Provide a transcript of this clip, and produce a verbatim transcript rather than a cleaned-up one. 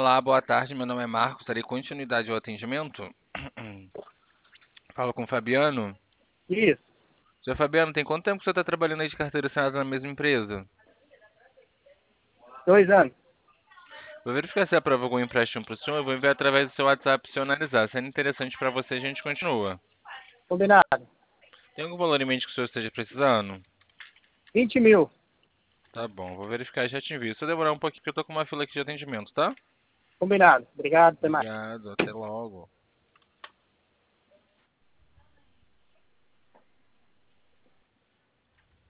Olá, boa tarde. Meu nome é Marcos. Darei continuidade ao atendimento. Falo com o Fabiano. Isso, Seu Fabiano, tem quanto tempo que você está trabalhando aí de carteira assinada na mesma empresa? dois anos. Vou verificar se aprova algum empréstimo para o senhor. Eu vou enviar através do seu WhatsApp para o senhor analisar. Sendo interessante para você, a gente continua. Combinado. Tem algum valor em mente que o senhor esteja precisando? vinte mil. Tá bom, vou verificar e já te envio. Se eu demorar um pouquinho, porque eu tô com uma fila aqui de atendimento, tá? Combinado. Obrigado, até mais. Obrigado, até logo.